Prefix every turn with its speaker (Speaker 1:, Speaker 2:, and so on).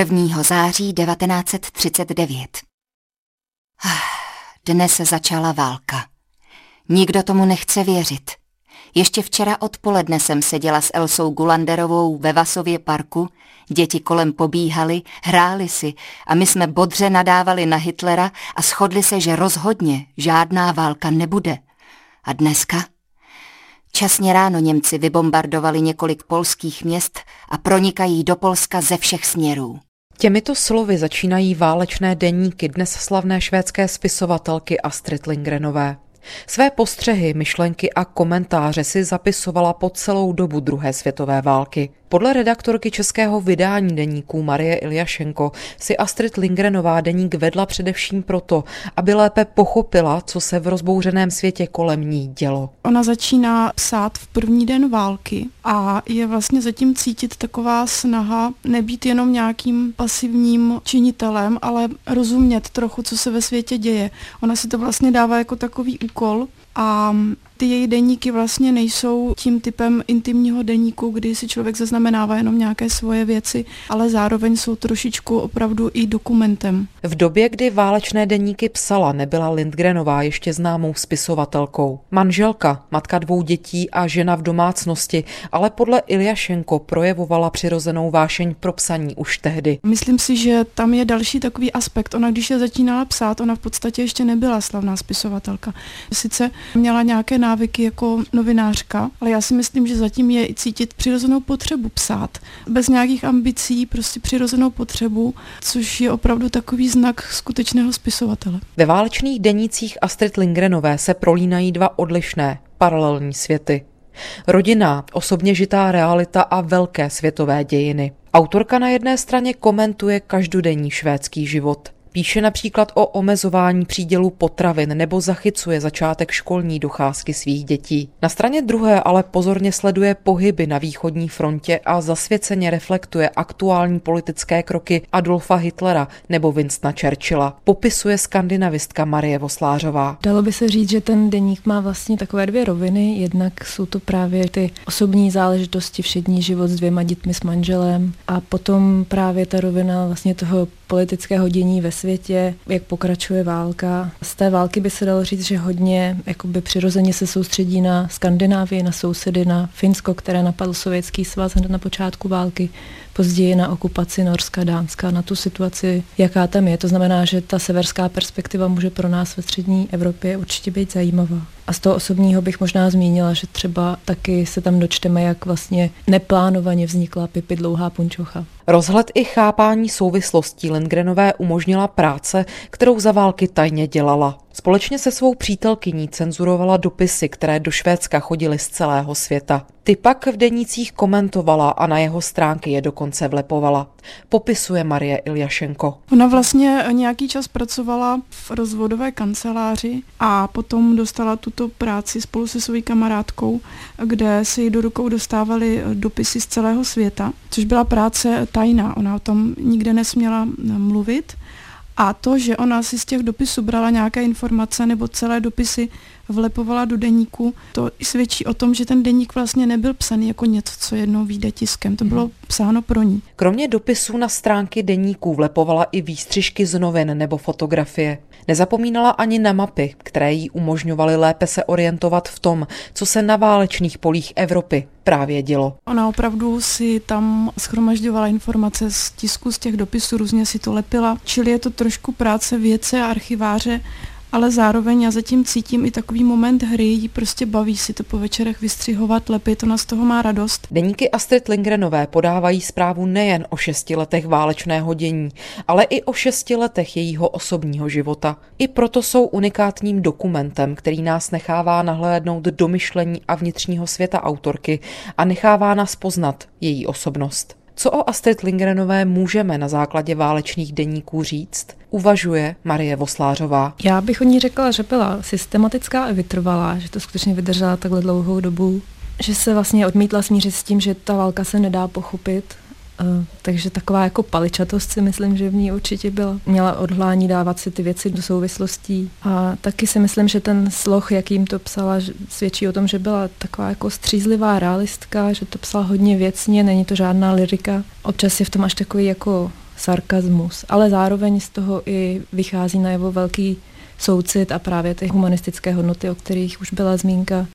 Speaker 1: 1. září 1939. Dnes začala válka. Nikdo tomu nechce věřit. Ještě včera odpoledne jsem seděla s Elsou Gulanderovou ve Vasově parku, děti kolem pobíhaly, hráli si a my jsme bodře nadávali na Hitlera a shodli se, že rozhodně žádná válka nebude. A dneska? Časně ráno Němci vybombardovali několik polských měst a pronikají do Polska ze všech směrů.
Speaker 2: Těmito slovy začínají válečné deníky dnes slavné švédské spisovatelky Astrid Lindgrenové. Své postřehy, myšlenky a komentáře si zapisovala po celou dobu druhé světové války. Podle redaktorky českého vydání deníků Marie Iljašenko si Astrid Lindgrenová deník vedla především proto, aby lépe pochopila, co se v rozbouřeném světě kolem ní dělo.
Speaker 3: Ona začíná psát v první den války a je vlastně zatím cítit taková snaha nebýt jenom nějakým pasivním činitelem, ale rozumět trochu, co se ve světě děje. Ona si to vlastně dává jako takový úkol a ty její deníky vlastně nejsou tím typem intimního deníku, kdy si člověk zaznamenává jenom nějaké svoje věci, ale zároveň jsou trošičku opravdu i dokumentem.
Speaker 2: V době, kdy válečné deníky psala, nebyla Lindgrenová ještě známou spisovatelkou. Manželka, matka 2 dětí a žena v domácnosti, ale podle Iljašenko projevovala přirozenou vášeň pro psaní už tehdy.
Speaker 3: Myslím si, že tam je další takový aspekt. Ona, když je začínala psát, ona v podstatě ještě nebyla slavná spisovatelka. Sice měla nějaké návyky jako novinářka, ale já si myslím, že zatím je i cítit přirozenou potřebu psát. Bez nějakých ambicí, prostě přirozenou potřebu, což je opravdu takový znak skutečného spisovatele.
Speaker 2: Ve válečných denících Astrid Lindgrenové se prolínají 2 odlišné, paralelní světy. Rodinná, osobně žitá realita a velké světové dějiny. Autorka na jedné straně komentuje každodenní švédský život. Píše například o omezování přídělu potravin nebo zachycuje začátek školní docházky svých dětí. Na straně druhé ale pozorně sleduje pohyby na východní frontě a zasvěceně reflektuje aktuální politické kroky Adolfa Hitlera nebo Winstona Churchilla. Popisuje skandinavistka Marie Voslářová.
Speaker 4: Dalo by se říct, že ten deník má vlastně takové 2 roviny. Jednak jsou to právě ty osobní záležitosti, všední život s 2 dětmi s manželem a potom právě ta rovina vlastně toho politického dění ve světě, jak pokračuje válka. Z té války by se dalo říct, že hodně jakoby přirozeně se soustředí na Skandinávii, na sousedy, na Finsko, které napadl Sovětský svaz hned na počátku války, později na okupaci Norska, Dánska, na tu situaci, jaká tam je. To znamená, že ta severská perspektiva může pro nás ve střední Evropě určitě být zajímavá. A z toho osobního bych možná zmínila, že třeba taky se tam dočteme, jak vlastně neplánovaně vznikla Pippi dlouhá punčocha.
Speaker 2: Rozhled i chápání souvislostí Lindgrenové umožnila práce, kterou za války tajně dělala. Společně se svou přítelkyní cenzurovala dopisy, které do Švédska chodily z celého světa. Ty pak v denících komentovala a na jeho stránky je dokonce vlepovala. Popisuje Marie Iljašenko.
Speaker 3: Ona vlastně nějaký čas pracovala v rozvodové kanceláři a potom dostala tuto práci spolu se svou kamarádkou, kde se jí do rukou dostávaly dopisy z celého světa, což byla práce tajná. Ona o tom nikde nesměla mluvit. A to, že ona si z těch dopisů brala nějaké informace nebo celé dopisy vlepovala do deníku, to svědčí o tom, že ten deník vlastně nebyl psaný jako něco, co jednou vyjde tiskem. To bylo psáno pro ní.
Speaker 2: Kromě dopisů na stránky deníků vlepovala i výstřižky z novin nebo fotografie. Nezapomínala ani na mapy, které jí umožňovaly lépe se orientovat v tom, co se na válečných polích Evropy právě dělo.
Speaker 3: Ona opravdu si tam shromažďovala informace z tisku, z těch dopisů, různě si to lepila. Čili je to trošku práce vědce a archiváře, ale zároveň já zatím cítím i takový moment hry, jí prostě baví si to po večerech vystřihovat, lepit, ona z toho má radost.
Speaker 2: Deníky Astrid Lindgrenové podávají zprávu nejen o 6 letech válečného dění, ale i o 6 letech jejího osobního života. I proto jsou unikátním dokumentem, který nás nechává nahlédnout do myšlení a vnitřního světa autorky a nechává nás poznat její osobnost. Co o Astrid Lindgrenové můžeme na základě válečných deníků říct? Uvažuje Marie Voslářová.
Speaker 4: Já bych o ní řekla, že byla systematická a vytrvalá, že to skutečně vydržela takhle dlouhou dobu, že se vlastně odmítla smířit s tím, že ta válka se nedá pochopit. Takže taková jako paličatost si myslím, že v ní určitě byla. Měla odhodlání dávat si ty věci do souvislostí. A taky si myslím, že ten sloh, jakým to psala, svědčí o tom, že byla taková jako střízlivá realistka, že to psala hodně věcně, není to žádná lyrika. Občas je v tom až takový jako sarkazmus, ale zároveň z toho i vychází najevo velký soucit a právě ty humanistické hodnoty, o kterých už byla zmínka.